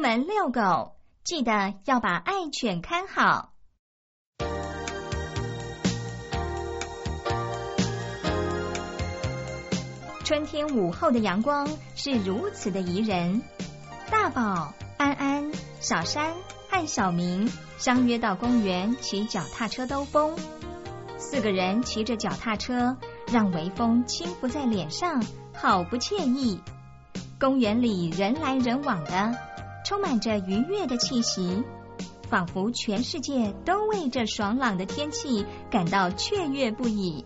门遛狗，记得要把爱犬看好。春天午后的阳光是如此的宜人，大宝、安安、小山和小明相约到公园骑脚踏车兜风。4个人骑着脚踏车，让微风轻拂在脸上，好不惬意。公园里人来人往的，充满着愉悦的气息，仿佛全世界都为这爽朗的天气感到雀跃不已。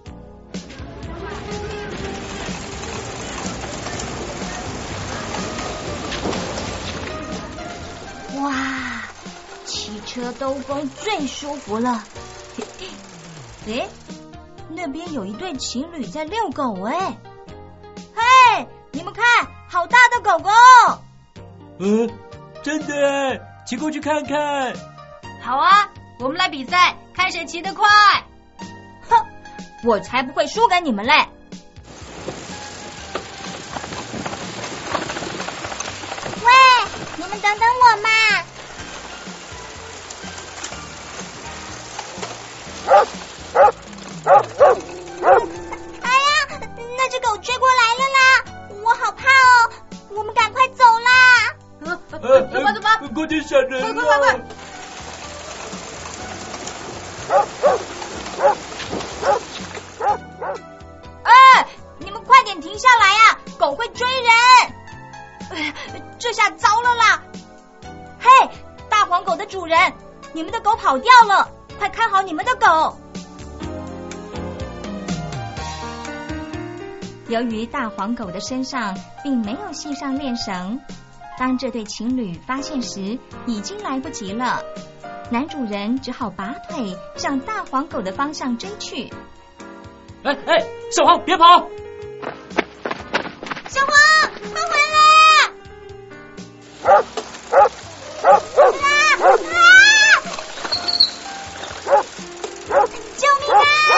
哇，骑车兜风最舒服了。诶，那边有一对情侣在遛狗哎。嘿，你们看，好大的狗狗！ 真的耶，骑过去看看。 好啊，我们来比赛，看谁骑得快。 哼，我才不会输给你们嘞！ 喂，你们等等我嘛！哎呀，那只狗追过来了啦！我好怕哦，我们赶快走啦！ 怎么？ 快点闪人了！ 快！ 哎，你们快点停下来呀！狗会追人！这下糟了啦！嘿，大黄狗的主人，你们的狗跑掉了，快看好你们的狗！ 由于大黄狗的身上并没有系上链绳，当这对情侣发现时，已经来不及了。男主人只好拔腿向大黄狗的方向追去。 哎，小黄别跑！ 小黄，快回来！救命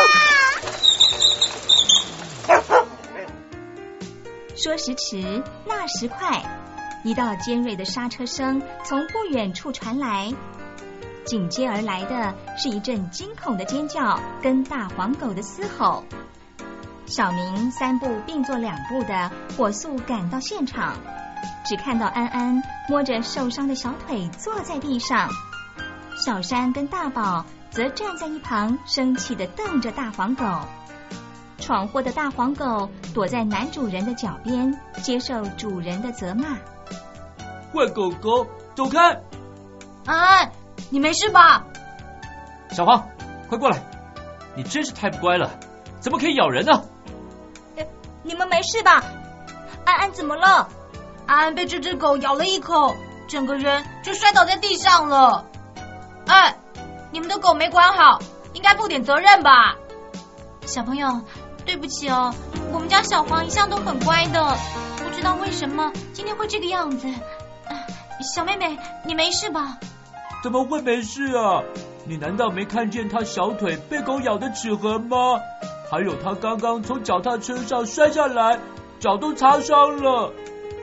啊！ 说时迟，那时快，一道尖锐的刹车声从不远处传来，紧接而来的是一阵惊恐的尖叫跟大黄狗的嘶吼。小明3步并作2步的火速赶到现场，只看到安安摸着受伤的小腿坐在地上，小山跟大宝则站在一旁生气地瞪着大黄狗。闯祸的大黄狗躲在男主人的脚边，接受主人的责骂。 坏狗狗，走开！ 安，你没事吧？ 小黄，快过来！你真是太不乖了，怎么可以咬人呢？ 你们没事吧？安安怎么了？ 安被这只狗咬了一口，整个人就摔倒在地上了。哎，你们的狗没管好，应该负点责任吧？小朋友，对不起哦，我们家小黄一向都很乖的，不知道为什么今天会这个样子。小妹妹，你没事吧？ 怎么会没事啊？你难道没看见他小腿被狗咬的齿痕吗？还有他刚刚从脚踏车上摔下来，脚都擦伤了。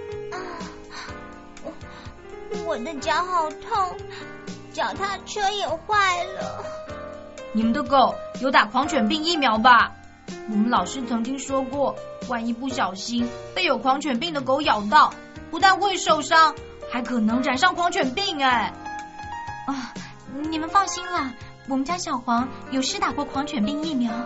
我的脚好痛，脚踏车也坏了。 你们的狗有打狂犬病疫苗吧？我们老师曾经说过，万一不小心被有狂犬病的狗咬到，不但会受伤，还可能染上狂犬病哎。你们放心啦，我们家小黄有施打过狂犬病疫苗。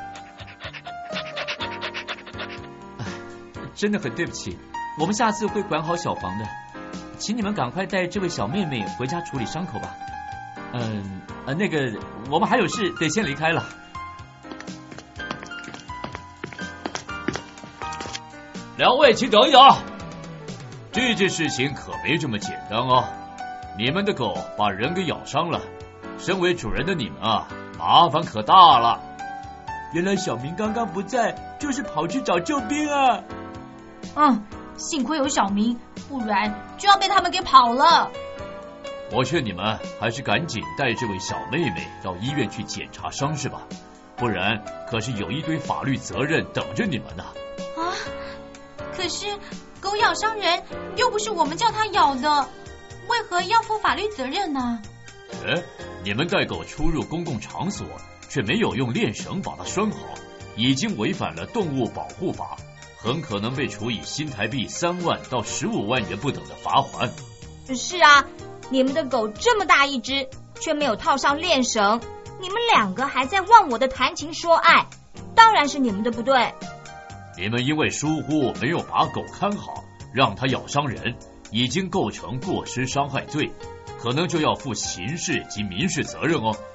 真的很对不起，我们下次会管好小黄的，请你们赶快带这位小妹妹回家处理伤口吧。那个我们还有事得先离开了。2位请等一等，这件事情可没这么简单哦。你们的狗把人给咬伤了，身为主人的你们啊，麻烦可大了。原来小明刚刚不在，就是跑去找救兵啊。 幸亏有小明，不然就要被他们给跑了。 我劝你们还是赶紧带这位小妹妹到医院去检查伤势吧，不然可是有一堆法律责任等着你们呢。 可是狗咬伤人又不是我们叫它咬的， 为何要负法律责任呢？ 你们带狗出入公共场所，却没有用链绳把它拴好，已经违反了动物保护法，很可能被处以新台币3万到15万元不等的罚款。 是啊，你们的狗这么大一只，却没有套上链绳，你们2个还在忘我的谈情说爱，当然是你们的不对。 你们因为疏忽没有把狗看好，让它咬伤人，已经构成过失伤害罪，可能就要负刑事及民事责任哦。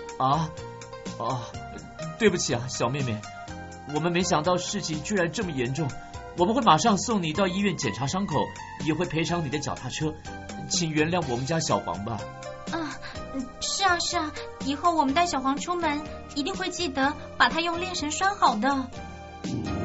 对不起啊，小妹妹，我们没想到事情居然这么严重，我们会马上送你到医院检查伤口，也会赔偿你的脚踏车，请原谅我们家小黄吧。 是啊，以后我们带小黄出门，一定会记得把它用链绳拴好的。